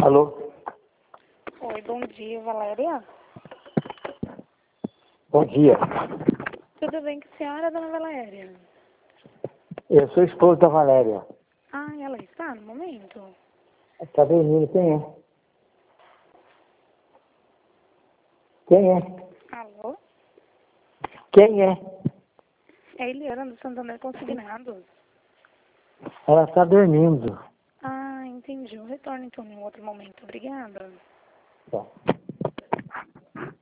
Alô? Oi, bom dia, Valéria. Bom dia. Tudo bem com a senhora, dona Valéria? Eu sou esposo da Valéria. Ah, ela está no momento? Está dormindo, quem é? Quem é? Alô? Quem é? É Eliana do Santander Consignados. Ela está dormindo. Ah, entendi. Eu retorno então em outro momento. Obrigada. Tá.